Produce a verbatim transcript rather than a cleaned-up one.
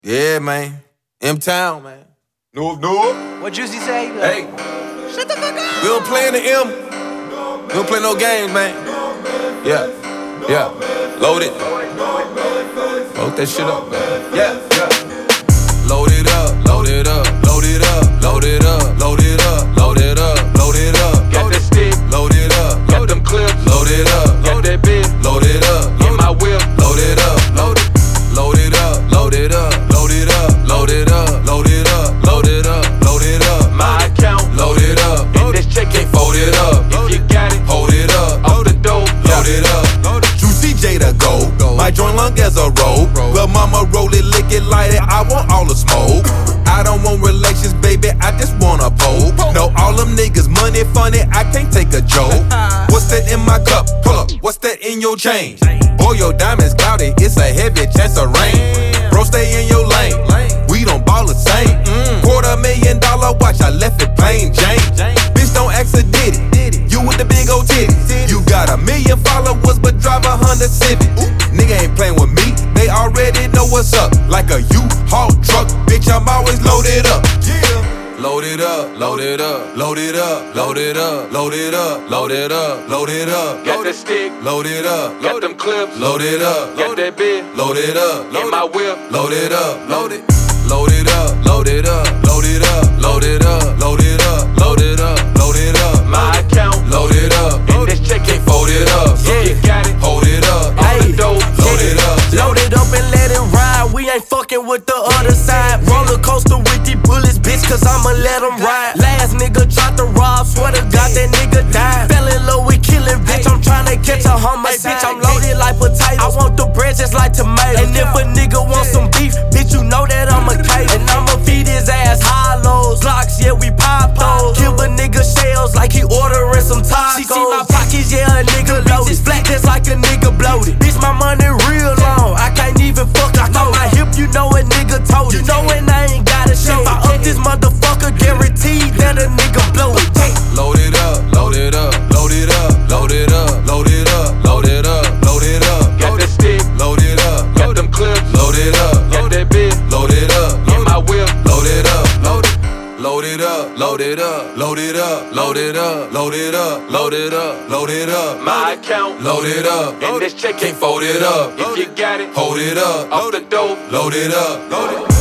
Yeah, man. M-Town, man. No, no. What Juicy say? Hey. Shut the fuck up. We don't play in the M. We don't play no games, man. Yeah. Yeah. Load it. Load that shit up, man. Yeah. Yeah. Load it up. Load it up. Load it up. Load it up. Load it up. Load it up. Load it up. Got that stick. Load it up. Got them clips. Load it up. Got that bitch. Load it up. In my whip. Load it up. Load it. Load it up. Load it up. Load it up. Load it up. Load it up. Load it up. Load it up. My account. Load it up. And this check ain't Fold it up. If you got it, Hold it up. off the dope. Load it up. Juicy J to go. My joint long as a rope. Lil' mama roll it, lick it, light it. I want all the smoke. I don't want relations, baby. I just wanna poke. No, all them niggas money funny. I can't take a joke. What's that in my cup? Pull up. What's that in your chain? Boy, your diamonds cloudy. It's a heavy chance of rain. Bro, stay in your lane. We don't ball the same. Quarter million dollar watch. I left it plain Jane. Bitch, don't ask a did it. You with the big old titties. You got a million followers, but drive a Honda Civic. Nigga ain't playing with me. They already know what's up. Like a U-Haul truck, bitch, I'm always loaded up. Yeah. Load it up, load it up, load it up, load it up, load it up, load it up, load it up. Got that stick. Load it up, Got them clips. load it up, Got that bitch. load it up, In my whip. load it up, load it, load it up, load it up, load it up, load it up, load it up, load it up, load it up. My account. Load it up. And this check ain't Fold it up. If you got it, Hold it up. off the dope. Load it up. Load it up and let it ride. We ain't fucking with the other side. Roller coaster with these bullets, bitch, cause I'ma let them ride. Last nigga tried to rob, swear to God that nigga died. Fell in love with killing, bitch. I'm tryna catch a homicide. Bitch, I'm loaded like potatoes. I want the bread just like tomatoes. And if a nigga want some beef, bitch, you know that I'm a cake. And I'ma feed his ass hollows. Glocks, yeah, we pop those. Kill a nigga shells like he ordering some tacos. She see my pockets, yeah, a nigga loaded. Flat just like a nigga bloated. Bitch, my money real long. I can't even fuck I know my hip, you know a nigga told it. You know and I ain't gotta show. If I up this motherfucker, guaranteed that a nigga blow it. Load it up, load it up, load it up, load it up, load it up, load it up, load it up. Got that stick. Load it up, Got them clips. load it up, Got that bitch. load it up, In my whip. load it up, load it. Load it up, load it up, load it up, load it up, load it up, load it up, load it up. My account. Load it up, And this check ain't fold it up. If you got it, Hold it up, off the dope. load it up, load it.